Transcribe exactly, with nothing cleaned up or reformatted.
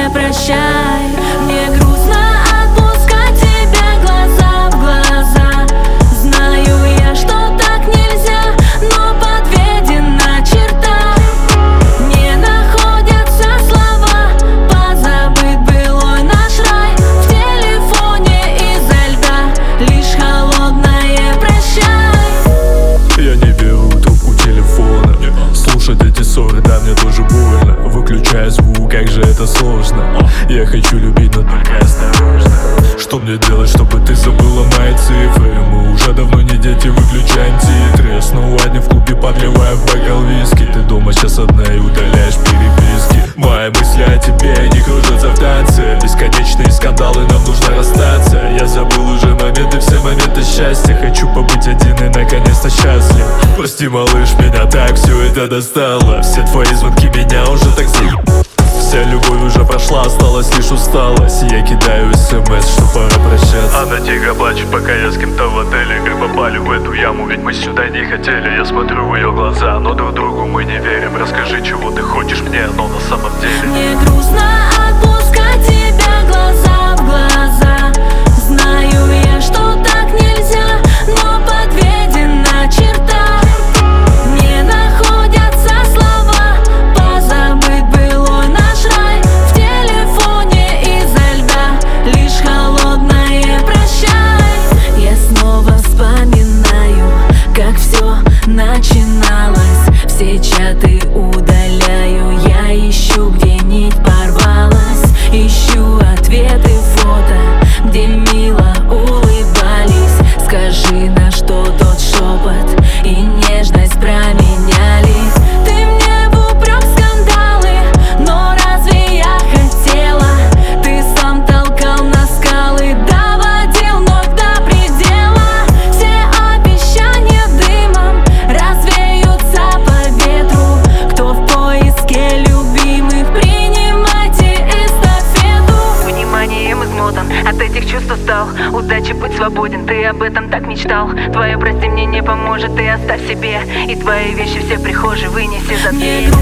не прощай. Мне грустно отпускать тебя глаза в глаза. Знаю я, что так нельзя, но подведена черта. Не находятся слова позабыть былой наш рай. В телефоне из-за льда лишь холодное прощай. Я не беру трубку телефона. Слушать эти ссоры, да, мне тоже больно. Выключая звук, как же это сложно. Я хочу любить, но только осторожно. Что мне делать, чтобы ты забыла мои цифры? Мы уже давно не дети, выключаем титры. Снова одни в клубе, подливая в бокал виски. Ты дома сейчас одна и удаляешь переписки. Мои мысли о тебе не кружатся в танце. Бесконечные скандалы, нам нужно расстаться. Я забыл уже моменты, все моменты счастья. Хочу побыть один и наконец-то счастлив. Прости, малыш, меня так все это достало. Все твои звонки меня уже так заеб... Вся любовь уже прошла, осталась лишь усталость. Я кидаю смс, что пора прощаться. Она тихо плачет, пока я с кем-то в отеле. Как попали в эту яму, ведь мы сюда не хотели. Я смотрю в ее глаза, но друг другу мы не верим. Расскажи, чего ты хочешь мне, но на самом деле Мне грустно отпускать тебя глаза в глаза. Знаю я, что так нельзя, но подведена черта. Не находятся слова позабыть былой наш рай. В телефоне из-за льда лишь холодное прощай. Я снова вспоминаю, как все начиналось. Все чаты удаляю, я ищу, где нить порвалась. Ищу ответы, фото, где мило улыбались. Скажи, на что тот шепот и нежность променялись. Ты мне в упрек скандалы, но разве я хотела? Ты сам толкал на скалы, доводил ног до предела. Все обещания дымом развеются по ветру. Кто в поиске любимых, принимайте эстафету. Вниманием измотан, от этих чувств устал. Удачи, будь свободен, ты об этом так мечтал. Твое прости мне не поможет, ты оставь себе. И твои вещи все в прихожей вынеси за дверь.